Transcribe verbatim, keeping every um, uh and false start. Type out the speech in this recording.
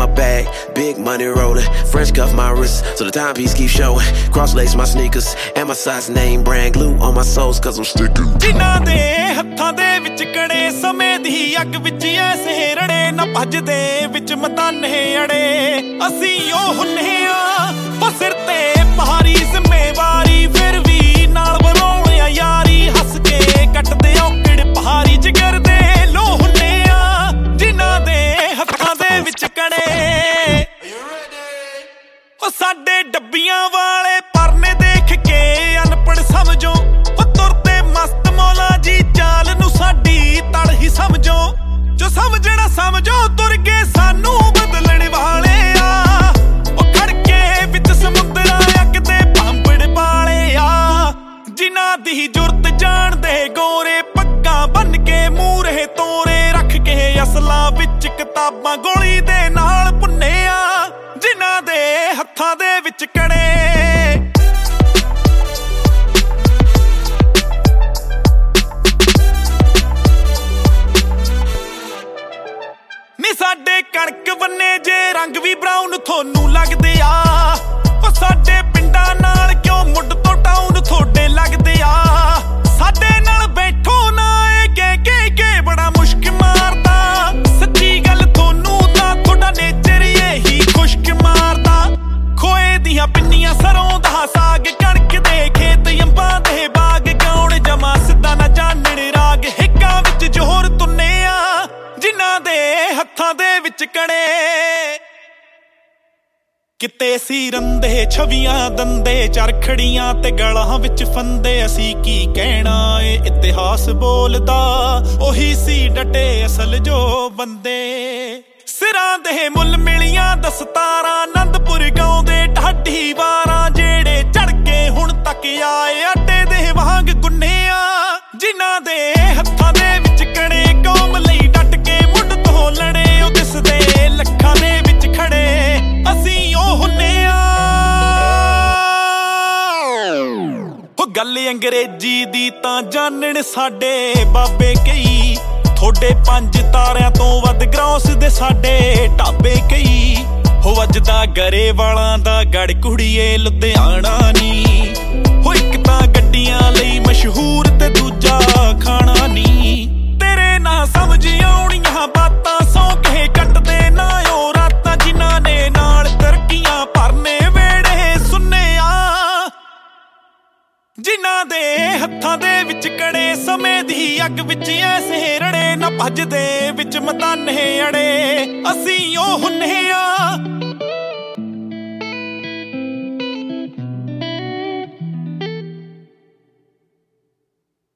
my bag, big money rolling. French cuff my wrist, so the timepiece keeps showing. Cross lace my sneakers, and my size name brand. Glue on my soles, cause I'm sticking. ਜਿਨ੍ਹਾਂ ਦੇ ਹੱਥਾਂ ਦੇ ਵਿੱਚ ਕੜੇ, ਸਮੇਂ ਦੀ ਅੱਗ ਵਿੱਚ ਐਸੇ ਰੜੇ, ਨਾ ਭੱਜਦੇ ਵਿੱਚ ਮਤਾਨੇ ਅੜੇ। ਅਸੀਂ ਉਹ ਹੁੰਨੇ ਆ ਉਹ ਸਿਰ ਤੇ ਭਾਰੀ ਜ਼ਿੰਮੇਵਾਰੀ, ਫਿਰ ਵੀ ਨਾਲ ਬਣਾਉਣੇ ਆ ਯਾਰੀ। ਹੱਸ ਕੇ ਕੱਟਦੇ ਔਕੜ ਪਹਾੜੀ ਜਿਗਰ ਦੇ ਲੋ ਹੁੰਨੇ ਆ, ਜਿਨ੍ਹਾਂ ਦੇ ਹੱਥਾਂ ਦੇ ਵਿੱਚ ਕੜੇ। ਉਹ ਸਾਡੇ ਡੱਬੀਆਂ ਵਾਲੇ ਪਰਨੇ ਦੇਖ ਕੇ ਅਨਪੜ੍ਹ ਸਮਝੋ, ਉਹ ਤੁਰਦੇ ਮਸਤ ਮੌਲਾ ਜੀ ਚਾਲ ਨੂੰ ਸਾਡੀ ਤੜ ਹੀ ਸਮਝੋ। ਜੋ ਸਮਝਣਾ ਸਮਝੋ, ਤੁਰ ਕੇ ਸਾਨੂੰ ਬਦਲਣ ਵਾਲੇ ਆ। ਉਹ ਖੜਕੇ ਵਿੱਚ ਸਮੁੰਦਰਾਂ ਅੱਗਦੇ ਭਾਂਬੜ ਵਾਲੇ ਆ, ਜਿਨ੍ਹਾਂ ਦੀ ਜੁਰਤ ਜਾਣਦੇ ਗੋਰੇ, ਪੱਗਾਂ ਬੰਨ ਕੇ ਮੂਹਰੇ ਤੋਰੇ, ਰੱਖ ਕੇ ਅਸਲਾਂ ਵਿੱਚ ਕਿਤਾਬਾਂ ਗੋਲੀ ਦੇ ਨਾਲ ਭੁੰਨੇ ਆ, ਜਿਨ੍ਹਾਂ ਦੇ ਹੱਥਾਂ ਦੇ ਵਿੱਚ ਕੜੇ। ਨੀ ਸਾਡੇ ਕਣਕ ਬੰਨੇ ਜੇ ਰੰਗ ਵੀ ਬਰਾਊਨ ਤੁਹਾਨੂੰ ਲੱਗਦੇ ਆ। ਉਹ ਸਾਡੇ ਪਿੰਡਾਂ ਨਾਲ ਕਿਉਂ ਮੁੱਢ ਤੋਂ ਟਾਊਨ ਤੁਹਾਡੇ ਲੱਗਦੇ ਆ। ਸਾਡੇ ਨਾਲ ਬੈਠੋ ਨਾ ਇਹ ਕਹਿ ਕੇ ਕੇ ਬੜਾ ਮੁਸ਼ਕ ਮਾਰਦਾ। ਸੱਚੀ ਗੱਲ ਤੁਹਾਨੂੰ ਤਾਂ ਤੁਹਾਡਾ ਨੇਚਰ ਇਹੀ ਖੁਸ਼ਕ ਮਾਰਦਾ। ਖੋਏ ਦੀਆਂ ਪਿੰਨੀਆਂ, ਸਰੋਂ ਦਾ ਸਾਗ, ਕਣਕ ਦੇ ਖੇਤ, ਅੰਬਾਂ ਦੇ ਬਾਗ, ਗਾਉਣ ਜਮਾ ਸਿੱਧਾ ਨਾ ਜਾਣਨ ਰਾਗ, ਹਿੱਕਾਂ ਵਿੱਚ ਜ਼ੋਰ ਤੁੰਨੇ ਆ, ਜਿਨ੍ਹਾਂ ਦੇ ਹੱਥਾਂ ਦੇ ਵਿੱਚ ਕੜੇ। ਕਿਤੇ ਸੀ ਰੰਦੇ ਛਵੀਆਂ ਦੰਦੇ, ਚਰਖੜੀਆਂ ਤੇ ਗਲਾਂ ਵਿੱਚ ਫੰਦੇ। ਅਸੀਂ ਕੀ ਕਹਿਣਾ ਏ ਇਤਿਹਾਸ ਬੋਲਦਾ, ਉਹੀ ਸੀ ਡਟੇ ਅਸਲ ਜੋ ਬੰਦੇ। ਸਿਰਾਂ ਦੇ ਮੁੱਲ ਮਿਲੀਆਂ ਦਸਤਾਰਾਂ, ਆਨੰਦਪੁਰ ਗਾਉਂਦੇ ਢਾਡੀ ਵਾਰਾਂ, ਜਿਹੜੇ ਝੜ ਕੇ ਹੁਣ ਤੱਕ ਆਏ ਆਟੇ ਦੇ ਵਾਂਗ ਗੁੰਨਿਆ, ਜਿਨ੍ਹਾਂ ਦੇ ਹੱਥਾਂ ਦੇ ਵਿੱਚ ਕੜੇ। ਕੌਮ ਲਈ ਡਟ ਕੇ ਮੁੱਢ ਤੋਂ ਲੜੇ, ਉਹ ਦਿਸਦੇ ਲੱਖਾਂ ਦੇ ਵਿੱਚ ਖੜੇ, ਅਸੀਂ ਉਹ ਹੁੰਨੇ ਆ। ਉਹ ਗੱਲ ਅੰਗਰੇਜ਼ੀ ਦੀ ਤਾਂ ਜਾਣਨ ਸਾਡੇ ਬਾਬੇ ਕਈ, ਥੋੜੇ ਪੰਜ ਤਾਰਿਆਂ ਤੋਂ ਵੱਧ ਗਰੌਸ ਦੇ ਸਾਡੇ ਢਾਬੇ ਕਈ। ਹੋ ਵੱਜਦਾ ਗਰੇਵਾਲਾਂ ਦਾ ਗੜ ਕੁੜੀਏ ਲੁਧਿਆਣਾ ਨੀ, ਹੋ ਇੱਕ ਤਾਂ ਗੱਡੀਆਂ ਲਈ ਮਸ਼ਹੂਰ ਤੇ ਦੂਜਾ ਖਾਣਾ ਨੀ। ਤੇਰੇ ਨਾ ਸਮਝ ਆਉਣੀਆਂ ਬਾਤਾਂ, ਸੌਂ ਕੇ ਕੱਟਦੇ ਨਾ ਉਹ ਰਾਤਾਂ, ਜਿਨ੍ਹਾਂ ਨੇ ਨਾਲ ਤਰੱਕੀਆਂ ਭਰਨੇ ਵੇੜੇ ਸੁੰਨੇ ਆ, ਜਿਨ੍ਹਾਂ ਦੇ ਹੱਥਾਂ ਦੇ ਵਿੱਚ ਕੜੇ। ਸਮੇਂ ਦੀ ਅੱਗ ਵਿੱਚ ਐਸੇ ਰੜੇ, ਨਾ ਭੱਜਦੇ ਵਿੱਚ ਮਤਾਨੇ ਅੜੇ। ਅਸੀਂ ਉਹ ਹੁੰਨੇ ਆ